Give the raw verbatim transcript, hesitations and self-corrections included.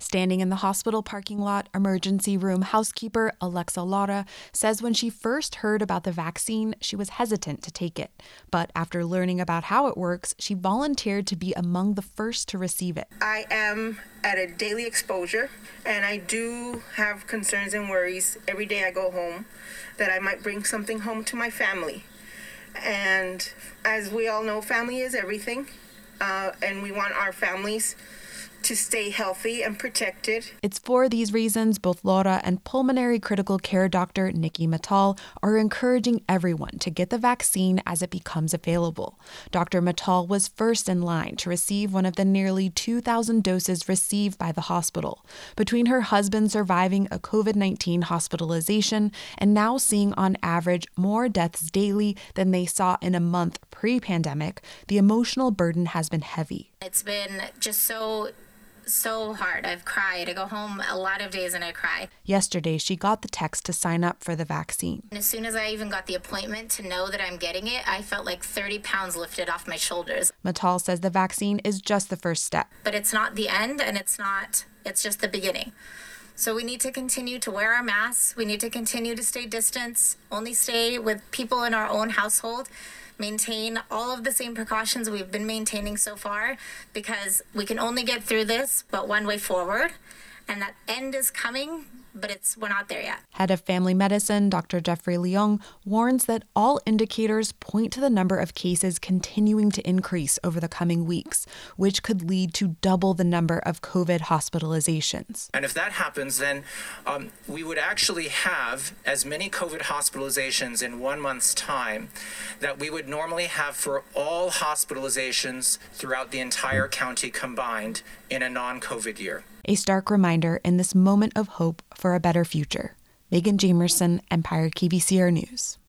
Standing in the hospital parking lot, emergency room housekeeper Alexa Lara says when she first heard about the vaccine, she was hesitant to take it. But after learning about how it works, she volunteered to be among the first to receive it. I am at a daily exposure, and I do have concerns and worries every day I go home that I might bring something home to my family. And as we all know, family is everything, uh, and we want our families to stay healthy and protected. It's for these reasons both Laura and pulmonary critical care doctor Nikki Mittal are encouraging everyone to get the vaccine as it becomes available. Doctor Mittal was first in line to receive one of the nearly two thousand doses received by the hospital. Between her husband surviving a covid nineteen hospitalization and now seeing on average more deaths daily than they saw in a month pre-pandemic, the emotional burden has been heavy. It's been just so so hard. I've cried. I go home a lot of days and I cry. Yesterday, she got the text to sign up for the vaccine. And as soon as I even got the appointment to know that I'm getting it, I felt like thirty pounds lifted off my shoulders. Mittal says the vaccine is just the first step. But it's not the end, and it's not, it's just the beginning. So we need to continue to wear our masks. We need to continue to stay distance, only stay with people in our own household, maintain all of the same precautions we've been maintaining so far, because we can only get through this but one way forward, and that end is coming, but it's we're not there yet. Head of Family Medicine, Doctor Jeffrey Leung, warns that all indicators point to the number of cases continuing to increase over the coming weeks, which could lead to double the number of COVID hospitalizations. And if that happens, then um, we would actually have as many COVID hospitalizations in one month's time that we would normally have for all hospitalizations throughout the entire county combined in a non-COVID year. A stark reminder in this moment of hope for a better future. Megan Jamerson, Empire K B C R News.